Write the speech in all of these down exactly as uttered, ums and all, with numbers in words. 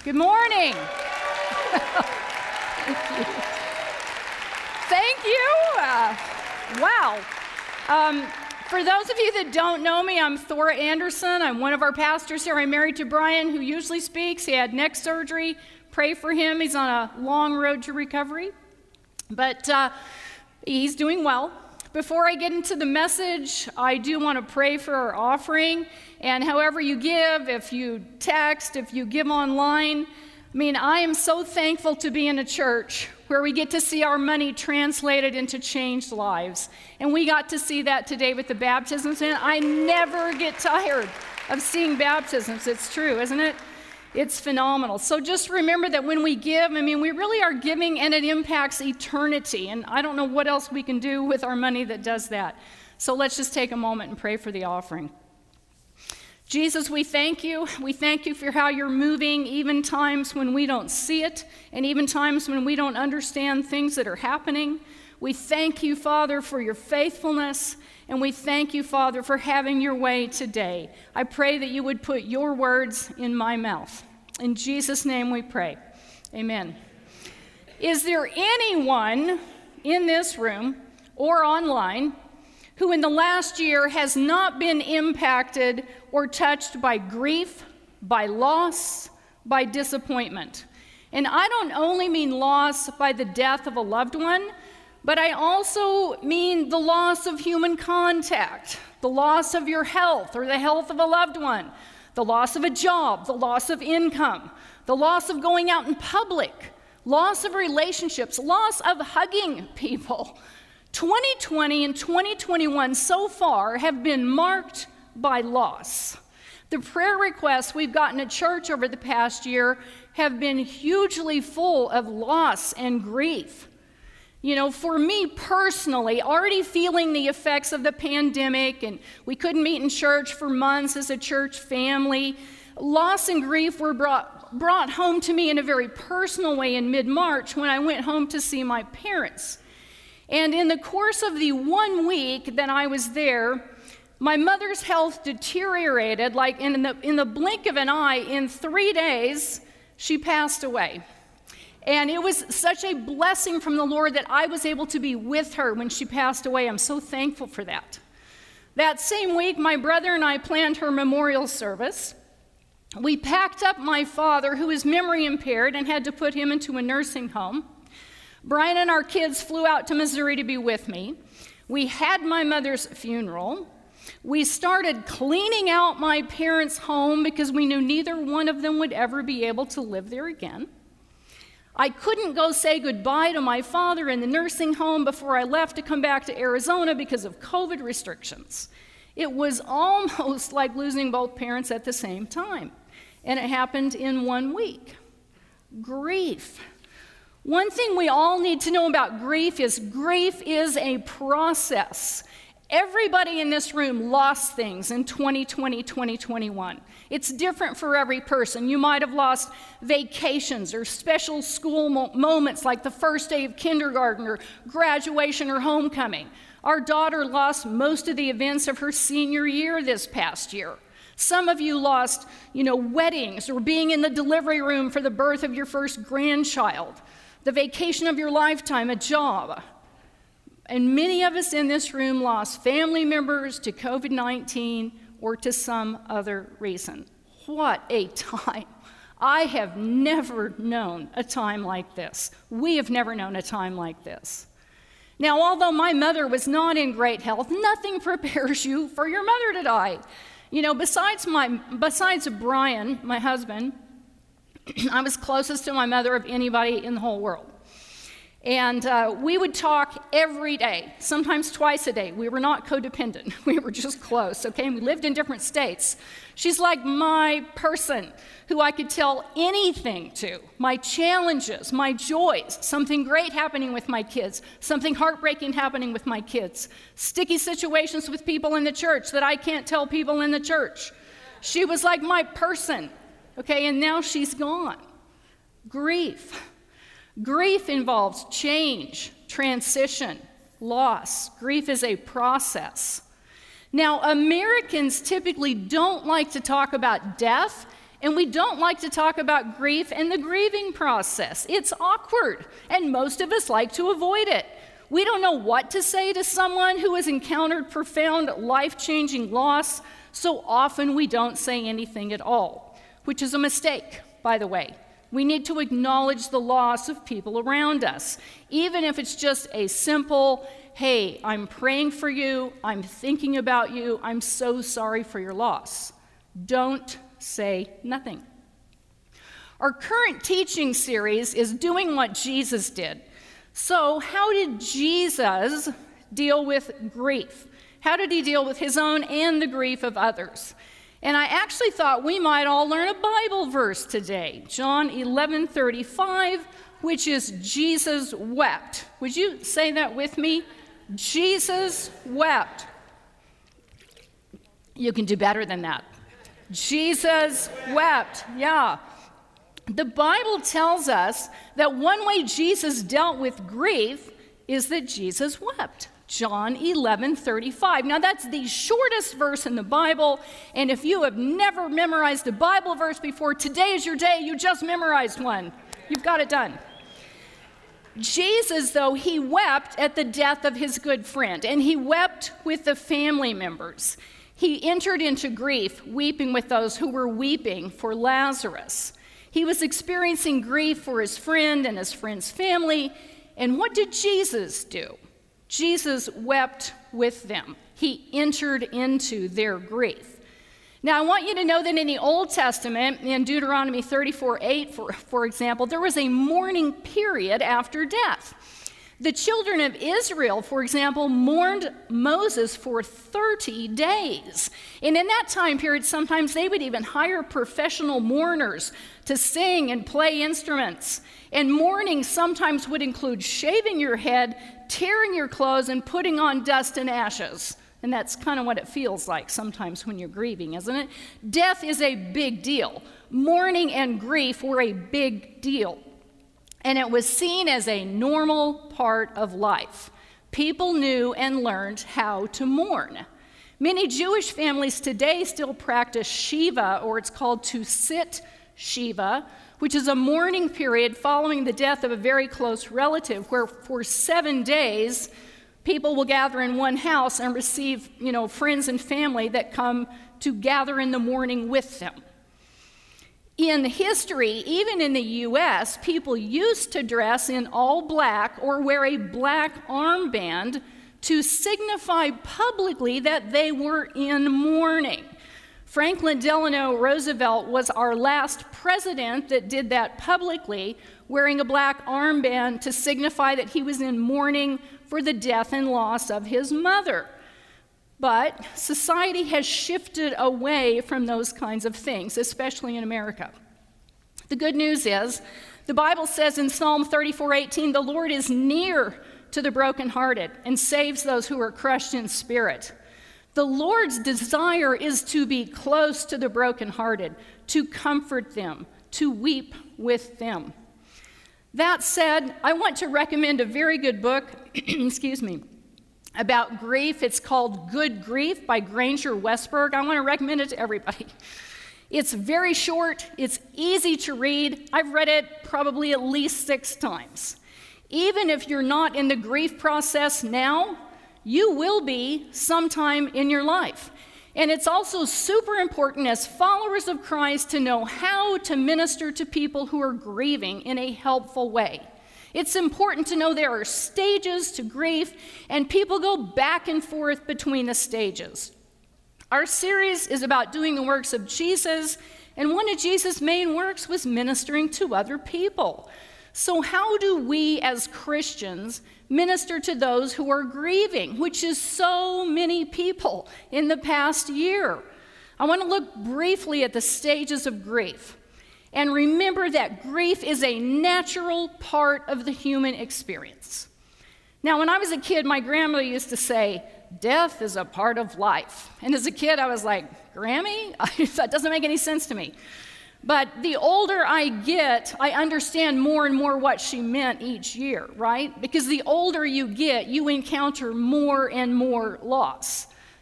Good morning. Thank you. Thank you. Uh, wow. Um, for those of you that don't know me, I'm Thora Anderson. I'm one of our pastors here. I'm married to Brian, who usually speaks. He had neck surgery. Pray for him. He's on a long road to recovery, but uh, he's doing well. Before I get into the message, I do want to pray for our offering. And however you give, if you text, if you give online, I mean, I am so thankful to be in a church where we get to see our money translated into changed lives. And we got to see that today with the baptisms. And I never get tired of seeing baptisms. It's true, isn't it? It's phenomenal. So just remember that when we give, I mean, we really are giving and it impacts eternity. And I don't know what else we can do with our money that does that. So let's just take a moment and pray for the offering. Jesus, we thank you. We thank you for how you're moving, even times when we don't see it, and even times when we don't understand things that are happening. We thank you, Father, for your faithfulness, and we thank you, Father, for having your way today. I pray that you would put your words in my mouth. In Jesus' name we pray. Amen. Is there anyone in this room or online who in the last year has not been impacted or touched by grief, by loss, by disappointment? And I don't only mean loss by the death of a loved one, but I also mean the loss of human contact, the loss of your health or the health of a loved one, the loss of a job, the loss of income, the loss of going out in public, loss of relationships, loss of hugging people. twenty twenty and twenty twenty-one so far have been marked by loss. The prayer requests we've gotten at church over the past year have been hugely full of loss and grief. You know, for me personally, already feeling the effects of the pandemic, and we couldn't meet in church for months as a church family, loss and grief were brought, brought home to me in a very personal way in mid-March when I went home to see my parents. And in the course of the one week that I was there, my mother's health deteriorated, like in the, in the blink of an eye. In three days, she passed away. And it was such a blessing from the Lord that I was able to be with her when she passed away. I'm so thankful for that. That same week, my brother and I planned her memorial service. We packed up my father, who is memory impaired, and had to put him into a nursing home. Brian and our kids flew out to Missouri to be with me. We had my mother's funeral. We started cleaning out my parents' home because we knew neither one of them would ever be able to live there again. I couldn't go say goodbye to my father in the nursing home before I left to come back to Arizona because of COVID restrictions. It was almost like losing both parents at the same time. And it happened in one week. Grief. One thing we all need to know about grief is grief is a process. Everybody in this room lost things in twenty twenty, twenty twenty-one. It's different for every person. You might have lost vacations or special school mo- moments like the first day of kindergarten or graduation or homecoming. Our daughter lost most of the events of her senior year this past year. Some of you lost, you know, weddings or being in the delivery room for the birth of your first grandchild, the vacation of your lifetime, a job. And many of us in this room lost family members to COVID nineteen or to some other reason. What a time. I have never known a time like this. We have never known a time like this. Now, although my mother was not in great health, nothing prepares you for your mother to die. You know, besides my, besides Brian, my husband, I was closest to my mother of anybody in the whole world. And uh, we would talk every day, sometimes twice a day. We were not codependent. We were just close, okay? And we lived in different states. She's like my person who I could tell anything to, my challenges, my joys, something great happening with my kids, something heartbreaking happening with my kids, sticky situations with people in the church that I can't tell people in the church. She was like my person, okay? And now she's gone. Grief. Grief involves change, transition, loss. Grief is a process. Now, Americans typically don't like to talk about death And we don't like to talk about grief and the grieving process. It's awkward, and most of us like to avoid it. We don't know what to say to someone who has encountered profound, life-changing loss, so often we don't say anything at all, which is a mistake, by the way. We need to acknowledge the loss of people around us, even if it's just a simple, hey, I'm praying for you, I'm thinking about you, I'm so sorry for your loss. Don't say nothing. Our current teaching series is doing what Jesus did. So how did Jesus deal with grief? How did he deal with his own and the grief of others? And I actually thought we might all learn a Bible verse today, John eleven thirty-five, which is Jesus wept. Would you say that with me? Jesus wept. You can do better than that. Jesus wept, yeah. The Bible tells us that one way Jesus dealt with grief is that Jesus wept. John eleven thirty-five. Now that's the shortest verse in the Bible, and if you have never memorized a Bible verse before, today is your day. You just memorized one. You've got it done. Jesus, though, he wept at the death of his good friend, and he wept with the family members. He entered into grief, weeping with those who were weeping for Lazarus. He was experiencing grief for his friend and his friend's family, and what did Jesus do? Jesus wept with them. He entered into their grief. Now, I want you to know that in the Old Testament, in Deuteronomy thirty-four eight, for, for example, there was a mourning period after death. The children of Israel, for example, mourned Moses for thirty days. And in that time period, sometimes they would even hire professional mourners to sing and play instruments. And mourning sometimes would include shaving your head, tearing your clothes, and putting on dust and ashes. And that's kind of what it feels like sometimes when you're grieving, isn't it? Death is a big deal. Mourning and grief were a big deal. And it was seen as a normal part of life. People knew and learned how to mourn. Many Jewish families today still practice Shiva, or it's called to sit Shiva, which is a mourning period following the death of a very close relative, where for seven days, people will gather in one house and receive, you know, friends and family that come to gather in the mourning with them. In history, even in the U S, people used to dress in all black or wear a black armband to signify publicly that they were in mourning. Franklin Delano Roosevelt was our last president that did that publicly, wearing a black armband to signify that he was in mourning for the death and loss of his mother. But society has shifted away from those kinds of things, especially in America. The good news is, the Bible says in Psalm thirty-four eighteen, the Lord is near to the brokenhearted and saves those who are crushed in spirit. The Lord's desire is to be close to the brokenhearted, to comfort them, to weep with them. That said, I want to recommend a very good book, excuse me, about grief. It's called Good Grief by Granger Westberg. I want to recommend it to everybody. It's very short. It's easy to read. I've read it probably at least six times. Even if you're not in the grief process now, you will be sometime in your life. And it's also super important as followers of Christ to know how to minister to people who are grieving in a helpful way. It's important to know there are stages to grief, and people go back and forth between the stages. Our series is about doing the works of Jesus, and one of Jesus' main works was ministering to other people. So how do we as Christians minister to those who are grieving, which is so many people in the past year? I want to look briefly at the stages of grief. And remember that grief is a natural part of the human experience. Now, when I was a kid, my grandmother used to say, death is a part of life. And as a kid, I was like, Grammy? That doesn't make any sense to me. But the older I get, I understand more and more what she meant each year, right? Because the older you get, you encounter more and more loss.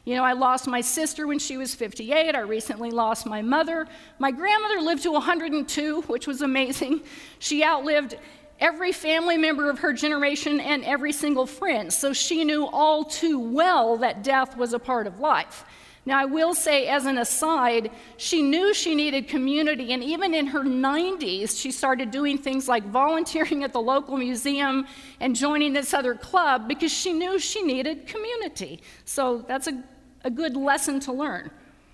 You know, I lost my sister when she was fifty-eight. I recently lost my mother. My grandmother lived to one hundred two, which was amazing. She outlived every family member of her generation and every single friend. So she knew all too well that death was a part of life. Now, I will say, as an aside, she knew she needed community, and even in her nineties, she started doing things like volunteering at the local museum and joining this other club because she knew she needed community. So that's a, a good lesson to learn.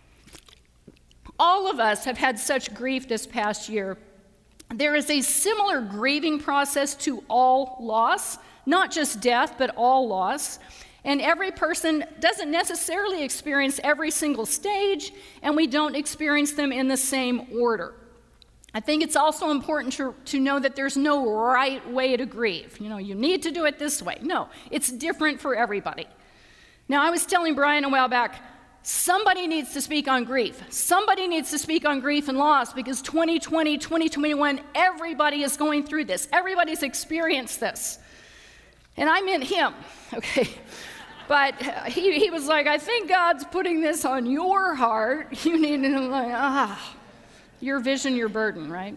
All of us have had such grief this past year. There is a similar grieving process to all loss, not just death, but all loss. And every person doesn't necessarily experience every single stage, and we don't experience them in the same order. I think it's also important to, to know that there's no right way to grieve. You know, you need to do it this way. No, it's different for everybody. Now, I was telling Brian a while back, somebody needs to speak on grief. Somebody needs to speak on grief and loss because twenty twenty, twenty twenty-one, everybody is going through this. Everybody's experienced this. And I meant him, okay? But he, he was like, I think God's putting this on your heart. You need to, like, ah, your vision, your burden, right?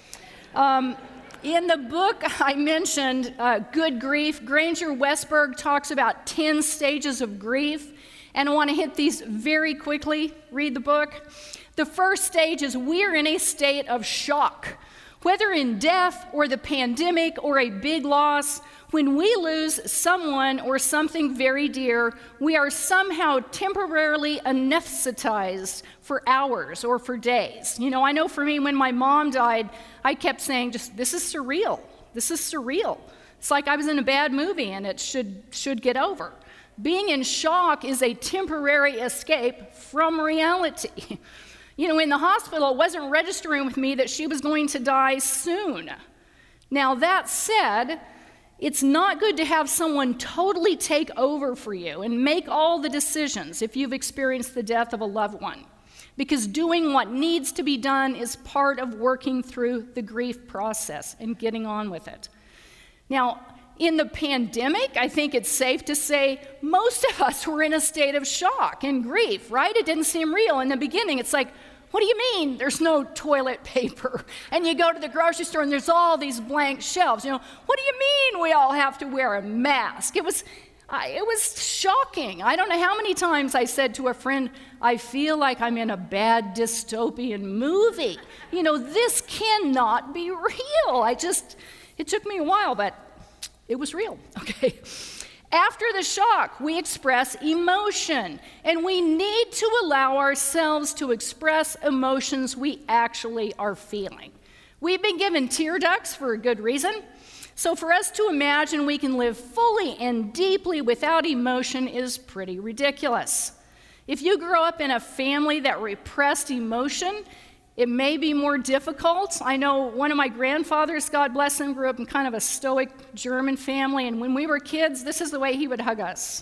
Um, in the book I mentioned, uh, Good Grief, Granger Westberg talks about ten stages of grief. And I want to hit these very quickly. Read the book. The first stage is we're in a state of shock. Whether in death or the pandemic or a big loss, when we lose someone or something very dear, we are somehow temporarily anesthetized for hours or for days. You know, I know for me, when my mom died, I kept saying, just, this is surreal. This is surreal. It's like I was in a bad movie and it should, should get over. Being in shock is a temporary escape from reality. You know, in the hospital, it wasn't registering with me that she was going to die soon. Now, that said, it's not good to have someone totally take over for you and make all the decisions if you've experienced the death of a loved one, because doing what needs to be done is part of working through the grief process and getting on with it. Now, in the pandemic, I think it's safe to say most of us were in a state of shock and grief, right? It didn't seem real. In the beginning, it's like, what do you mean there's no toilet paper? And you go to the grocery store and there's all these blank shelves. You know, what do you mean we all have to wear a mask? It was, I, it was shocking. I don't know how many times I said to a friend, I feel like I'm in a bad dystopian movie. You know, this cannot be real. I just, it took me a while, but it was real, okay? After the shock, we express emotion, and we need to allow ourselves to express emotions we actually are feeling. We've been given tear ducts for a good reason. So for us to imagine we can live fully and deeply without emotion is pretty ridiculous. If you grow up in a family that repressed emotion, it may be more difficult. I know one of my grandfathers, God bless him, grew up in kind of a stoic German family, and when we were kids, this is the way he would hug us.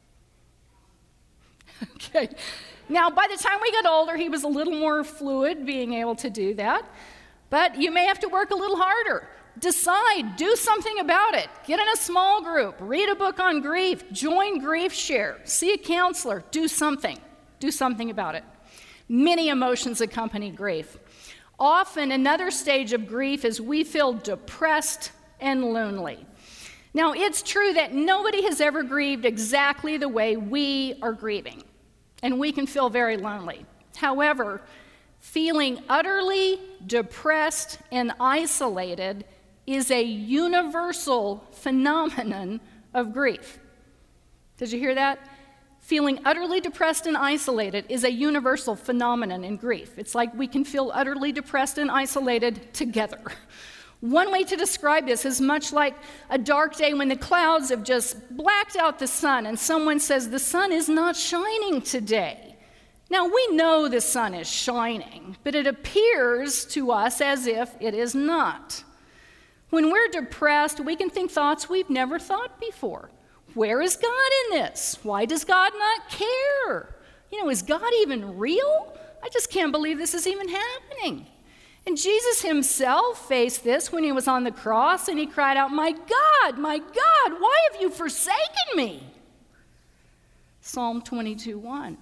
Okay. Now, by the time we got older, he was a little more fluid, being able to do that. But you may have to work a little harder. Decide, do something about it. Get in a small group, read a book on grief, join Grief Share, see a counselor, do something. Do something about it. Many emotions accompany grief. Often, another stage of grief is we feel depressed and lonely. Now, it's true that nobody has ever grieved exactly the way we are grieving, and we can feel very lonely. However, feeling utterly depressed and isolated is a universal phenomenon of grief. Did you hear that? Feeling utterly depressed and isolated is a universal phenomenon in grief. It's like we can feel utterly depressed and isolated together. One way to describe this is much like a dark day when the clouds have just blacked out the sun and someone says, the sun is not shining today. Now, we know the sun is shining, but it appears to us as if it is not. When we're depressed, we can think thoughts we've never thought before. Where is God in this? Why does God not care? You know, is God even real? I just can't believe this is even happening. And Jesus himself faced this when he was on the cross, and he cried out, my God, my God, why have you forsaken me? Psalm twenty-two one.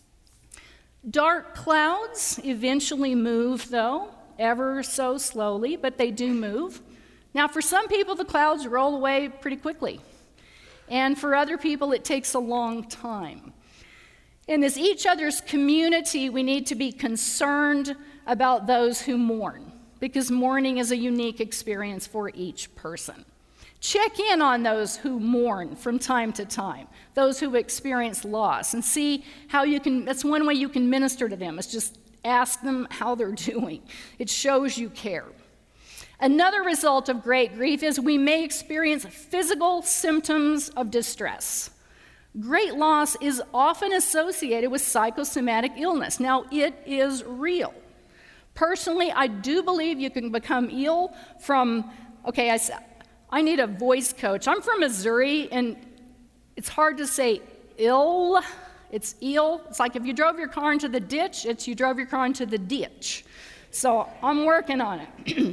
Dark clouds eventually move, though, ever so slowly, but they do move. Now, for some people, the clouds roll away pretty quickly. And for other people, it takes a long time. In this each other's community, we need to be concerned about those who mourn, because mourning is a unique experience for each person. Check in on those who mourn from time to time, those who experience loss, and see how you can, that's one way you can minister to them, is just ask them how they're doing. It shows you care. Another result of great grief is we may experience physical symptoms of distress. Great loss is often associated with psychosomatic illness. Now, it is real. Personally, I do believe you can become ill from, okay, I, I need a voice coach. I'm from Missouri, and it's hard to say ill. It's ill. It's like if you drove your car into the ditch, it's you drove your car into the ditch. So I'm working on it.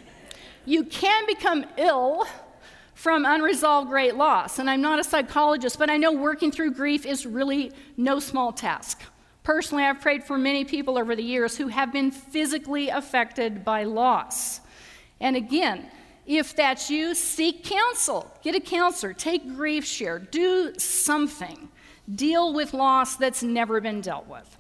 You can become ill from unresolved great loss. And I'm not a psychologist, but I know working through grief is really no small task. Personally, I've prayed for many people over the years who have been physically affected by loss. And again, if that's you, seek counsel. Get a counselor. Take grief share. Do something. Deal with loss that's never been dealt with.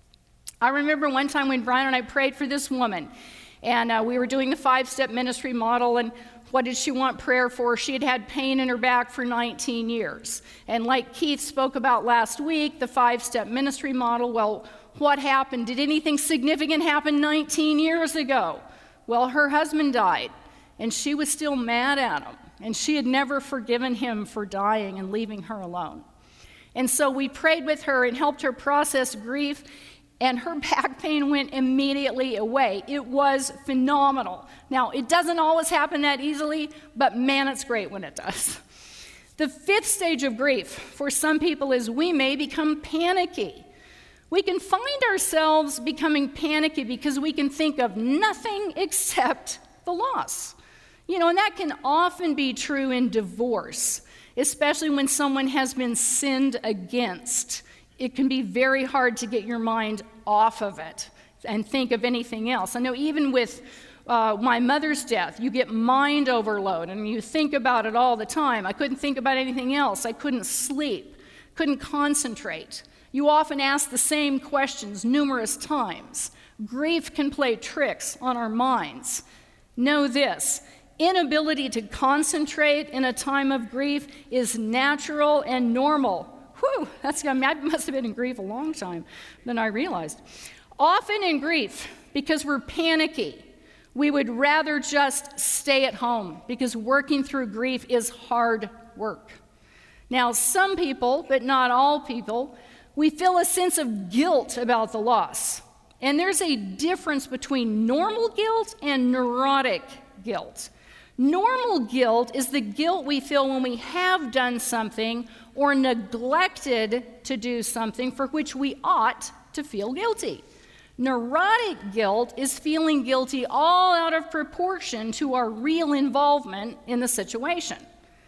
I remember one time when Brian and I prayed for this woman. And uh, we were doing the five-step ministry model, and what did she want prayer for? She had had pain in her back for nineteen years. And like Keith spoke about last week, the five-step ministry model, well, what happened? Did anything significant happen nineteen years ago? Well, her husband died, and she was still mad at him, and she had never forgiven him for dying and leaving her alone. And so we prayed with her and helped her process grief, and her back pain went immediately away. It was phenomenal. Now, it doesn't always happen that easily, but man, it's great when it does. The fifth stage of grief for some people is we may become panicky. We can find ourselves becoming panicky because we can think of nothing except the loss. You know, and that can often be true in divorce, especially when someone has been sinned against. It can be very hard to get your mind off of it and think of anything else. I know even with uh, my mother's death, you get mind overload and you think about it all the time. I couldn't think about anything else. I couldn't sleep, couldn't concentrate. You often ask the same questions numerous times. Grief can play tricks on our minds. Know this, inability to concentrate in a time of grief is natural and normal. Whew, that's, I mean, I must have been in grief a long time than I realized. Often in grief, because we're panicky, we would rather just stay at home because working through grief is hard work. Now, some people, but not all people, we feel a sense of guilt about the loss. And there's a difference between normal guilt and neurotic guilt. Normal guilt is the guilt we feel when we have done something or neglected to do something for which we ought to feel guilty. Neurotic guilt is feeling guilty all out of proportion to our real involvement in the situation.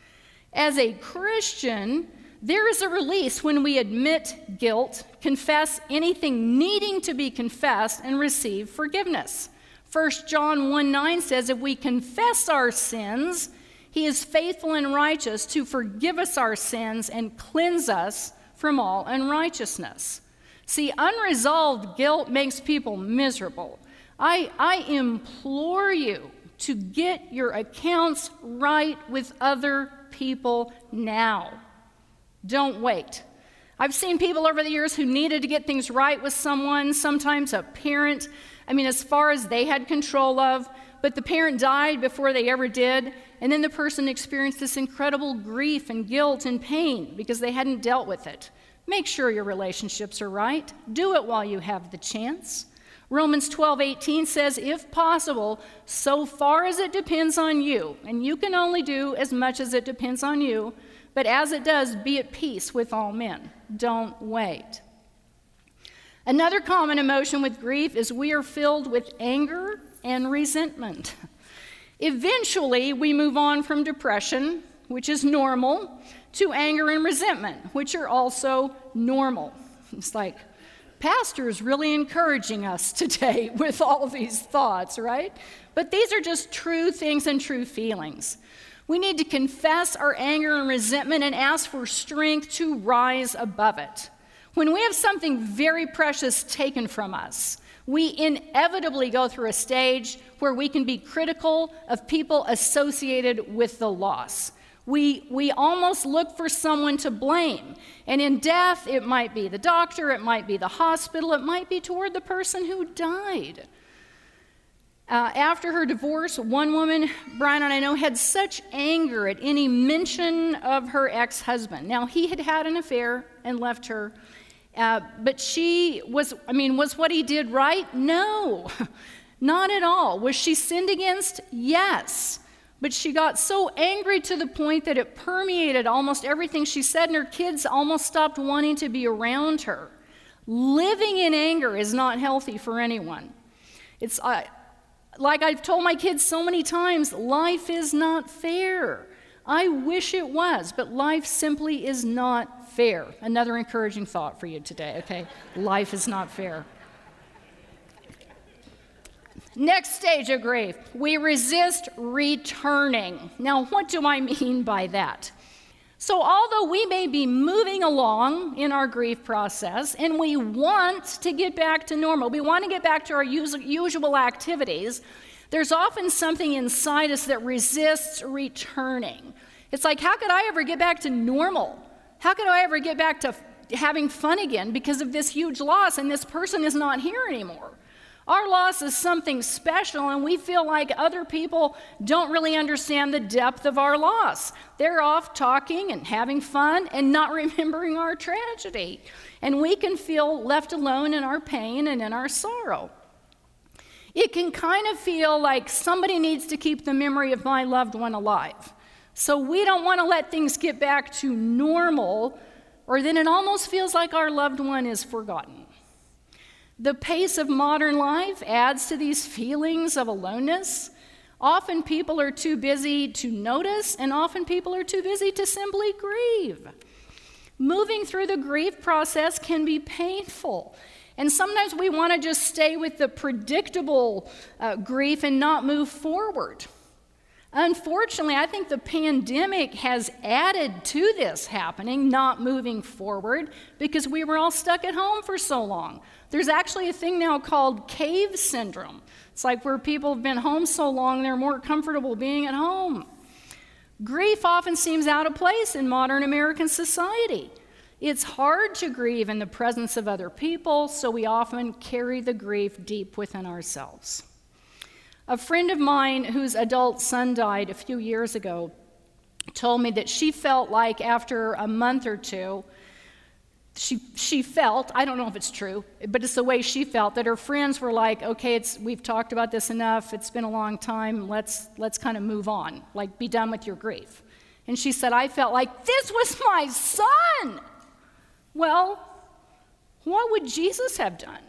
As a Christian, there is a release when we admit guilt, confess anything needing to be confessed, and receive forgiveness. First John one nine says, if we confess our sins, he is faithful and righteous to forgive us our sins and cleanse us from all unrighteousness. See, unresolved guilt makes people miserable. I, I implore you to get your accounts right with other people now. Don't wait. I've seen people over the years who needed to get things right with someone, sometimes a parent, I mean, as far as they had control of, but the parent died before they ever did, and then the person experienced this incredible grief and guilt and pain because they hadn't dealt with it. Make sure your relationships are right. Do it while you have the chance. Romans twelve eighteen says, if possible, so far as it depends on you, and you can only do as much as it depends on you, but as it does, be at peace with all men. Don't wait. Another common emotion with grief is we are filled with anger and resentment. Eventually, we move on from depression, which is normal, to anger and resentment, which are also normal. It's like, Pastor is really encouraging us today with all these thoughts, right? But these are just true things and true feelings. We need to confess our anger and resentment and ask for strength to rise above it. When we have something very precious taken from us, we inevitably go through a stage where we can be critical of people associated with the loss. We, we almost look for someone to blame. And in death, it might be the doctor, it might be the hospital, it might be toward the person who died. Uh, after her divorce, one woman, Brian and I know, had such anger at any mention of her ex-husband. Now, he had had an affair and left her, uh, but she was, I mean, was what he did right? No, not at all. Was she sinned against? Yes. But she got so angry to the point that it permeated almost everything she said, and her kids almost stopped wanting to be around her. Living in anger is not healthy for anyone. It's uh, like I've told my kids so many times, life is not fair. I wish it was, but life simply is not fair. Another encouraging thought for you today, okay? Life is not fair. Next stage of grief, we resist returning. Now, what do I mean by that? So although we may be moving along in our grief process and we want to get back to normal, we want to get back to our usual activities, there's often something inside us that resists returning. It's like, how could I ever get back to normal? How could I ever get back to having fun again because of this huge loss and this person is not here anymore? Our loss is something special, and we feel like other people don't really understand the depth of our loss. They're off talking and having fun and not remembering our tragedy. And we can feel left alone in our pain and in our sorrow. It can kind of feel like somebody needs to keep the memory of my loved one alive. So we don't want to let things get back to normal, or then it almost feels like our loved one is forgotten. The pace of modern life adds to these feelings of aloneness. Often people are too busy to notice, and often people are too busy to simply grieve. Moving through the grief process can be painful, and sometimes we want to just stay with the predictable uh, grief and not move forward. Unfortunately, I think the pandemic has added to this happening, not moving forward, because we were all stuck at home for so long. There's actually a thing now called cave syndrome. It's like where people have been home so long, they're more comfortable being at home. Grief often seems out of place in modern American society. It's hard to grieve in the presence of other people, so we often carry the grief deep within ourselves. A friend of mine whose adult son died a few years ago told me that she felt like after a month or two, She she felt, I don't know if it's true, but it's the way she felt, that her friends were like, okay, it's we've talked about this enough, it's been a long time, let's let's kind of move on, like be done with your grief. And she said, I felt like this was my son. Well, what would Jesus have done?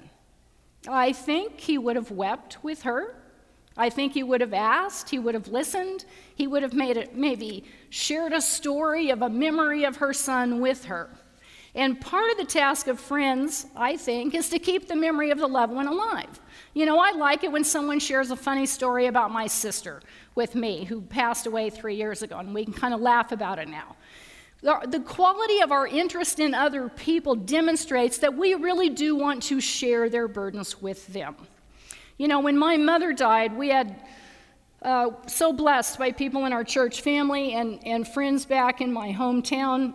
I think he would have wept with her. I think he would have asked, he would have listened, he would have made it, maybe shared a story of a memory of her son with her. And part of the task of friends, I think, is to keep the memory of the loved one alive. You know, I like it when someone shares a funny story about my sister with me, who passed away three years ago, and we can kind of laugh about it now. The quality of our interest in other people demonstrates that we really do want to share their burdens with them. You know, when my mother died, we had uh, so blessed by people in our church family and, and friends back in my hometown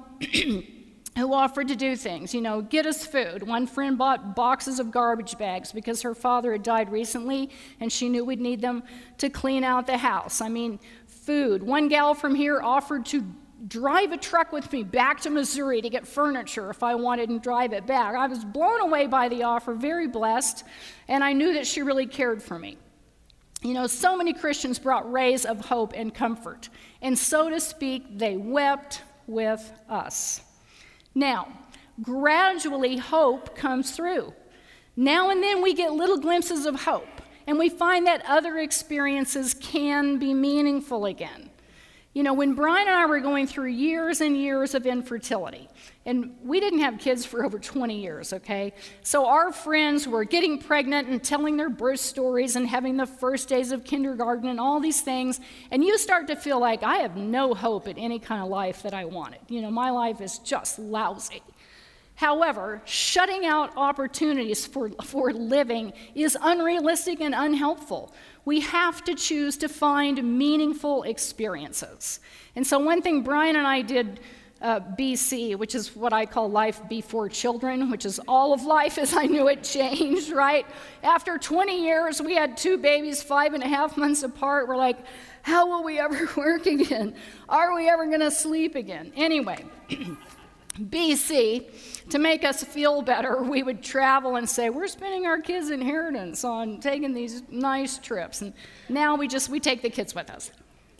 who offered to do things, you know, get us food. One friend bought boxes of garbage bags because her father had died recently and she knew we'd need them to clean out the house. I mean, food. One gal from here offered to drive a truck with me back to Missouri to get furniture if I wanted and drive it back. I was blown away by the offer, very blessed, and I knew that she really cared for me. You know, so many Christians brought rays of hope and comfort, and so to speak, they wept with us. Now, gradually hope comes through. Now and then we get little glimpses of hope, and we find that other experiences can be meaningful again. You know, when Brian and I were going through years and years of infertility, and we didn't have kids for over twenty years, okay? So our friends were getting pregnant and telling their birth stories and having the first days of kindergarten and all these things, and you start to feel like, I have no hope at any kind of life that I wanted. You know, my life is just lousy. However, shutting out opportunities for, for living is unrealistic and unhelpful. We have to choose to find meaningful experiences. And so one thing Brian and I did uh, B C, which is what I call life before children, which is all of life as I knew it changed, right? After twenty years, we had two babies five and a half months apart. We're like, how will we ever work again? Are we ever going to sleep again? Anyway, B C, to make us feel better, we would travel and say, we're spending our kids' inheritance on taking these nice trips. And now we just, we take the kids with us.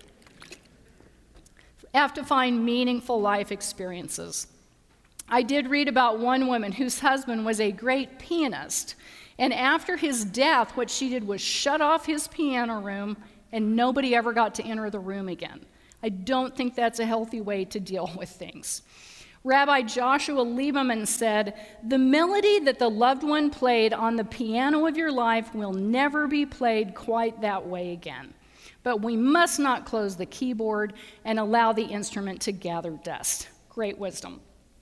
Have to find meaningful life experiences. I did read about one woman whose husband was a great pianist. And after his death, what she did was shut off his piano room and nobody ever got to enter the room again. I don't think that's a healthy way to deal with things. Rabbi Joshua Lieberman said, the melody that the loved one played on the piano of your life will never be played quite that way again. But we must not close the keyboard and allow the instrument to gather dust. Great wisdom.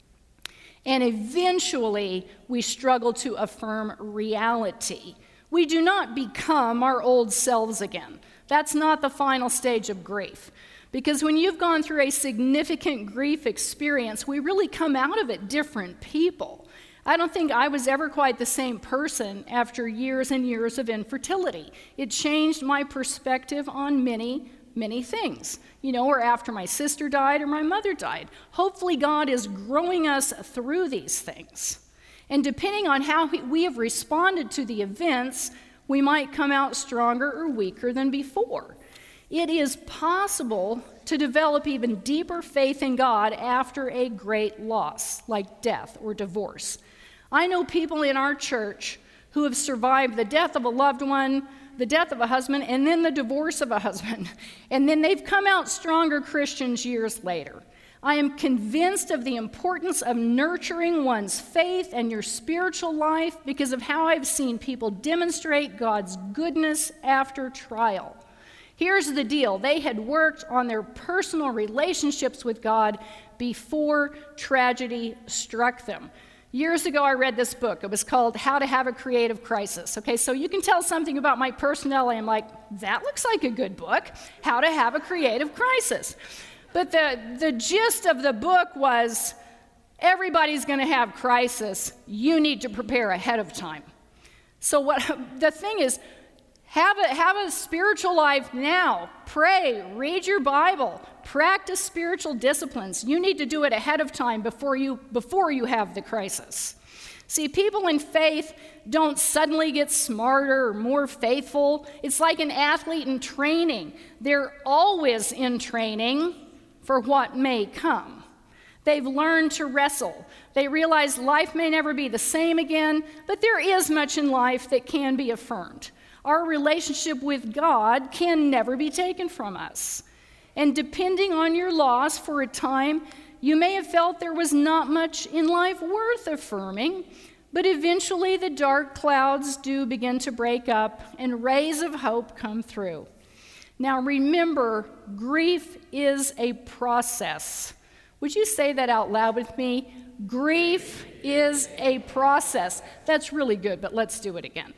And eventually, we struggle to affirm reality. We do not become our old selves again. That's not the final stage of grief. Because when you've gone through a significant grief experience, we really come out of it different people. I don't think I was ever quite the same person after years and years of infertility. It changed my perspective on many, many things. You know, or after my sister died or my mother died. Hopefully God is growing us through these things. And depending on how we have responded to the events, we might come out stronger or weaker than before. It is possible to develop even deeper faith in God after a great loss, like death or divorce. I know people in our church who have survived the death of a loved one, the death of a husband, and then the divorce of a husband. And then they've come out stronger Christians years later. I am convinced of the importance of nurturing one's faith and your spiritual life because of how I've seen people demonstrate God's goodness after trial. Here's the deal. They had worked on their personal relationships with God before tragedy struck them. Years ago, I read this book. It was called How to Have a Creative Crisis. Okay, so you can tell something about my personality. I'm like, that looks like a good book, How to Have a Creative Crisis. But the, the gist of the book was, everybody's going to have crisis. You need to prepare ahead of time. So what the thing is, Have a, have a spiritual life now. Pray, read your Bible, practice spiritual disciplines. You need to do it ahead of time before you, before you have the crisis. See, people in faith don't suddenly get smarter or more faithful. It's like an athlete in training. They're always in training for what may come. They've learned to wrestle. They realize life may never be the same again, but there is much in life that can be affirmed. Our relationship with God can never be taken from us. And depending on your loss for a time, you may have felt there was not much in life worth affirming, but eventually the dark clouds do begin to break up and rays of hope come through. Now remember, grief is a process. Would you say that out loud with me? Grief is a process. That's really good, but let's do it again.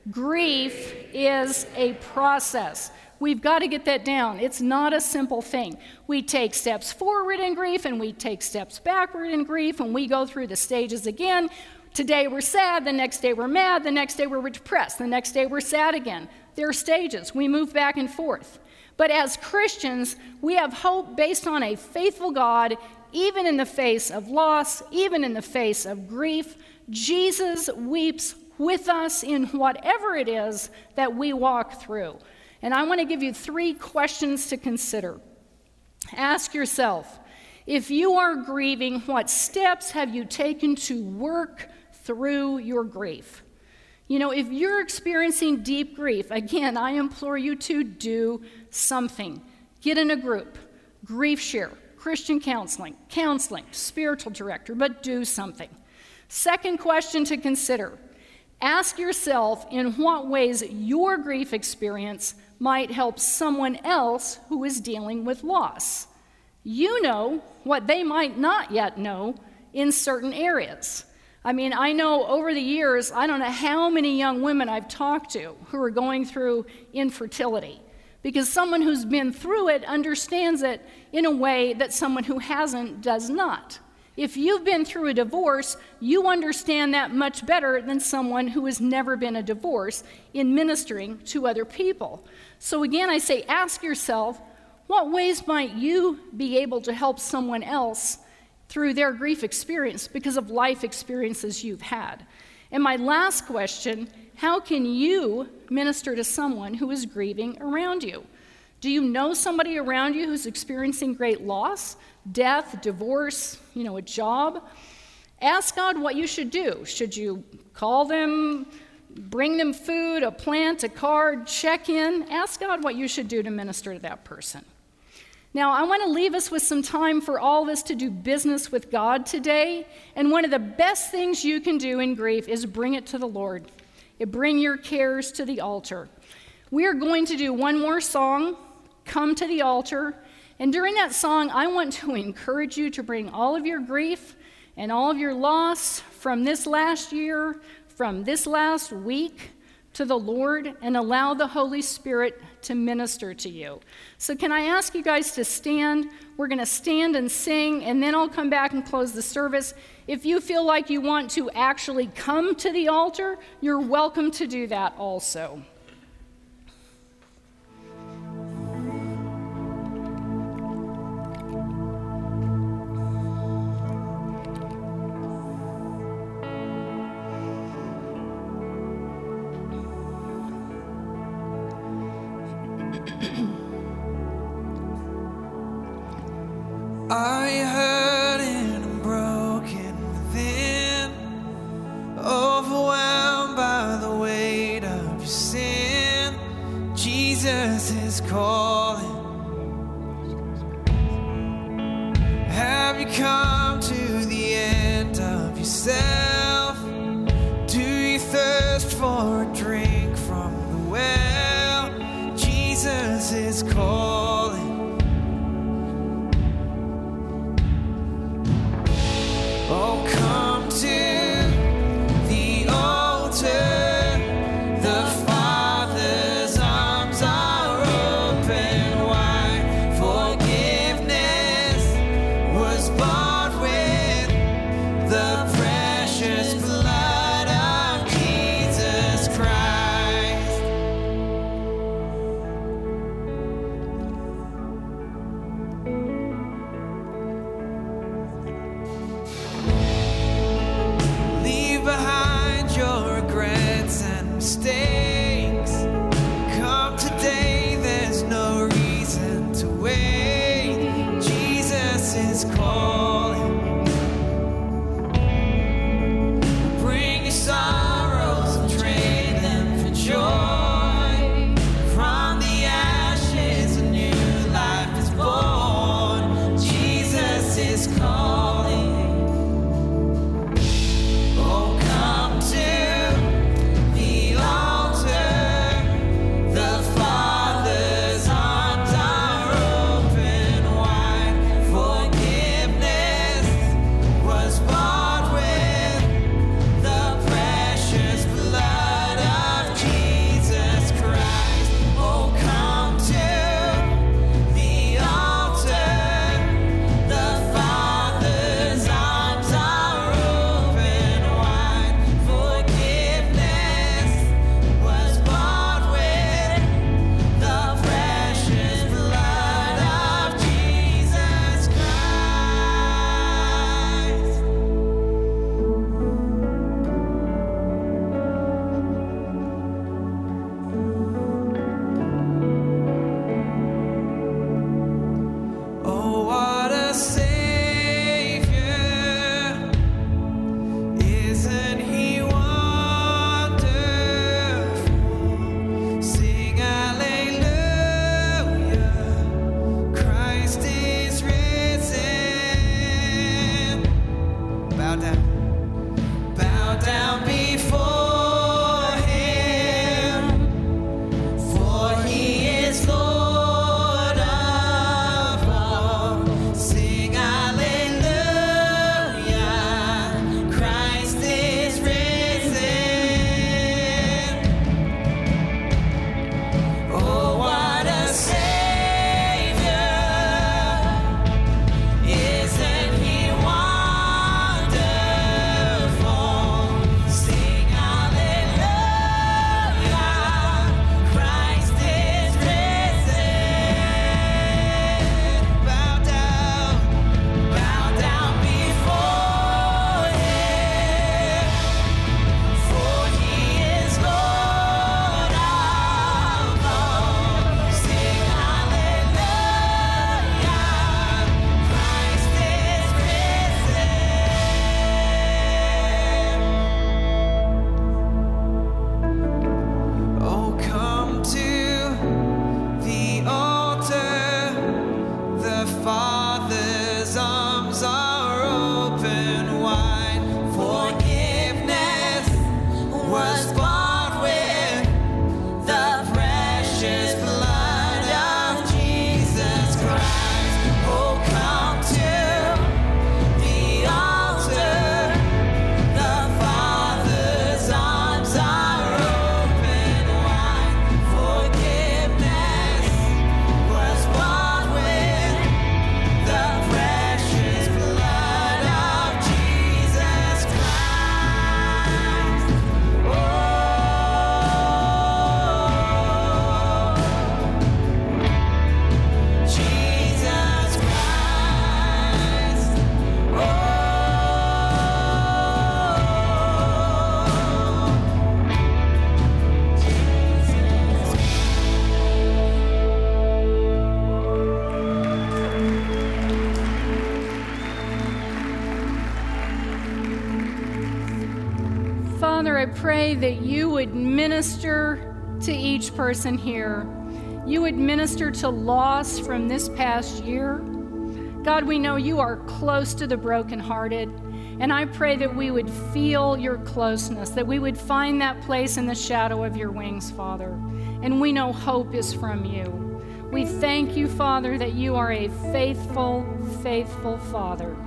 Grief is a process. We've got to get that down. It's not a simple thing. We take steps forward in grief and we take steps backward in grief and we go through the stages again. Today we're sad, the next day we're mad, the next day we're depressed, the next day we're sad again. There are stages. We move back and forth. But as Christians, we have hope based on a faithful God, even in the face of loss, even in the face of grief. Jesus weeps with us in whatever it is that we walk through. And I want to give you three questions to consider. Ask yourself, if you are grieving, what steps have you taken to work through your grief? You know, if you're experiencing deep grief, again, I implore you to do something. Get in a group. Grief Share, Christian counseling, counseling, spiritual director, but do something. Second question to consider. Ask yourself in what ways your grief experience might help someone else who is dealing with loss. You know what they might not yet know in certain areas. I mean, I know over the years, I don't know how many young women I've talked to who are going through infertility, because someone who's been through it understands it in a way that someone who hasn't does not. If you've been through a divorce, you understand that much better than someone who has never been a divorce in ministering to other people. So again, I say, ask yourself, what ways might you be able to help someone else through their grief experience because of life experiences you've had? And my last question, how can you minister to someone who is grieving around you? Do you know somebody around you who's experiencing great loss, death, divorce, you know, a job? Ask God what you should do. Should you call them, bring them food, a plant, a card, check in? Ask God what you should do to minister to that person. Now, I want to leave us with some time for all of us to do business with God today. And one of the best things you can do in grief is bring it to the Lord. You bring your cares to the altar. We are going to do one more song, Come to the Altar. And during that song, I want to encourage you to bring all of your grief and all of your loss from this last year, from this last week, to the Lord, and allow the Holy Spirit to minister to you. So can I ask you guys to stand? We're going to stand and sing, and then I'll come back and close the service. If you feel like you want to actually come to the altar, you're welcome to do that also. Are you hurting and broken within, overwhelmed by the weight of your sin? Jesus is calling. Have you come to the end of yourself? Do you thirst for a drink from the well? Jesus is calling. Oh, come to the altar. The Father's arms are open wide. Forgiveness was bought with the precious Father, I pray that you would minister to each person here. You would minister to loss from this past year. God, we know you are close to the brokenhearted, and I pray that we would feel your closeness, that we would find that place in the shadow of your wings, Father. And we know hope is from you. We thank you, Father, that you are a faithful, faithful Father.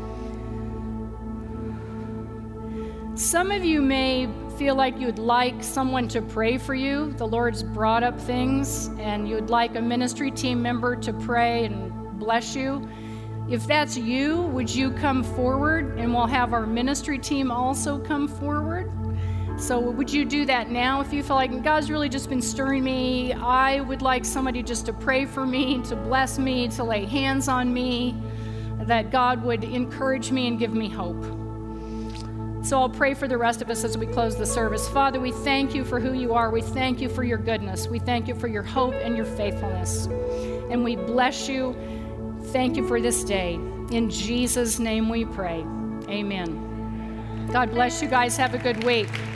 Some of you may feel like you'd like someone to pray for you. The Lord's brought up things, and you'd like a ministry team member to pray and bless you. If that's you, would you come forward, and we'll have our ministry team also come forward. So would you do that now if you feel like God's really just been stirring me? I would like somebody just to pray for me, to bless me, to lay hands on me, that God would encourage me and give me hope. So I'll pray for the rest of us as we close the service. Father, we thank you for who you are. We thank you for your goodness. We thank you for your hope and your faithfulness. And we bless you. Thank you for this day. In Jesus' name we pray. Amen. God bless you guys. Have a good week.